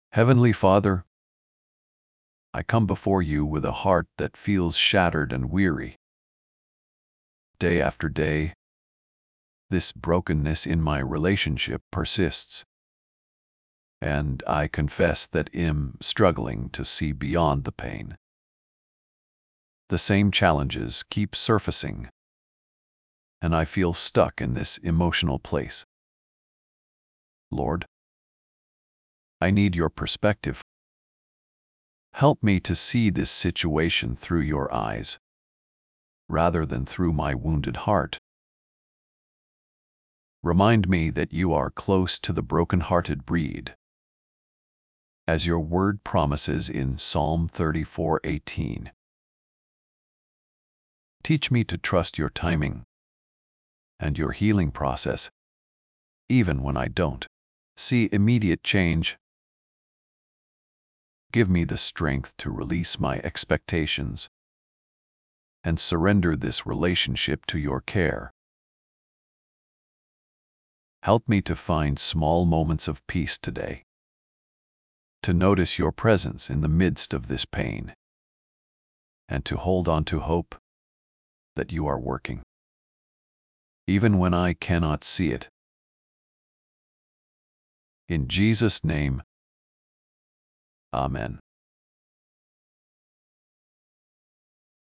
Heavenly Father, I come before you with a heart that feels shattered and weary. Day after day, this brokenness in my relationship persists, and I confess that I'm struggling to see beyond the pain. The same challenges keep surfacing, and I feel stuck in this emotional place. Lord, I need your perspective. Help me to see this situation through your eyes, rather than through my wounded heart. Remind me that you are close to the broken-hearted breed, as your word promises in Psalm 34:18. Teach me to trust your timing and your healing process, even when I don't see immediate change. Give me the strength to release my expectations and surrender this relationship to your care. Help me to find small moments of peace today, to notice your presence in the midst of this pain, and to hold on to hope that you are working, even when I cannot see it. In Jesus' name, Amen.